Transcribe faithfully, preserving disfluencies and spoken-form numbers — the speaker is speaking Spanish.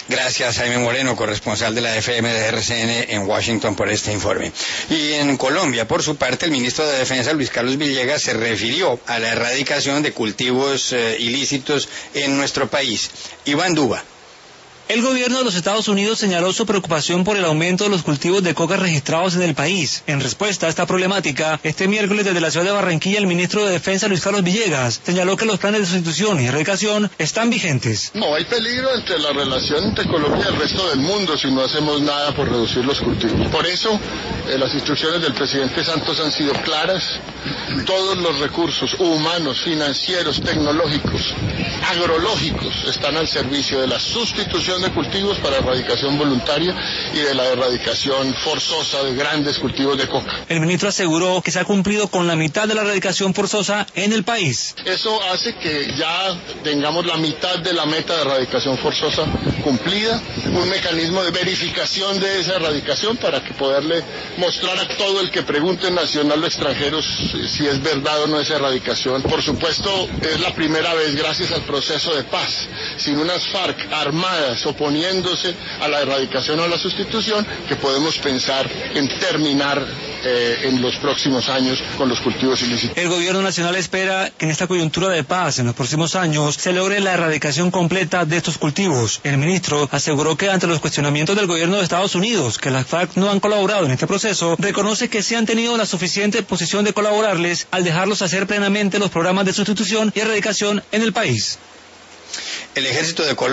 Gracias, Jaime Moreno, corresponsal de la F M de R C N en Washington, por este informe. Y en Colombia, por su parte, el ministro de Defensa, Luis Carlos Villegas, se refirió a la erradicación de cultivos eh, ilícitos en nuestro país. Iván Duba. El gobierno de los Estados Unidos señaló su preocupación por el aumento de los cultivos de coca registrados en el país. En respuesta a esta problemática, este miércoles desde la ciudad de Barranquilla, el ministro de Defensa, Luis Carlos Villegas, señaló que los planes de sustitución y erradicación están vigentes. No, hay peligro entre la relación entre Colombia y el resto del mundo si no hacemos nada por reducir los cultivos. Por eso, eh, las instrucciones del presidente Santos han sido claras. Todos los recursos humanos, financieros, tecnológicos, agrológicos están al servicio de la sustitución de cultivos para erradicación voluntaria y de la erradicación forzosa de grandes cultivos de coca. El ministro aseguró que se ha cumplido con la mitad de la erradicación forzosa en el país. Eso hace que ya tengamos la mitad de la meta de erradicación forzosa cumplida, un mecanismo de verificación de esa erradicación para que poderle mostrar a todo el que pregunte, nacional o extranjero, si es verdad o no esa erradicación. Por supuesto, es la primera vez, gracias al proceso de paz, sin unas FARC armadas oponiéndose a la erradicación o a la sustitución, que podemos pensar en terminar eh, en los próximos años con los cultivos ilícitos. El gobierno nacional espera que en esta coyuntura de paz en los próximos años se logre la erradicación completa de estos cultivos. El ministro aseguró que ante los cuestionamientos del gobierno de Estados Unidos, que las FARC no han colaborado en este proceso, reconoce que se han tenido la suficiente posición de colaborarles al dejarlos hacer plenamente los programas de sustitución y erradicación en el país. El ejército de Colombia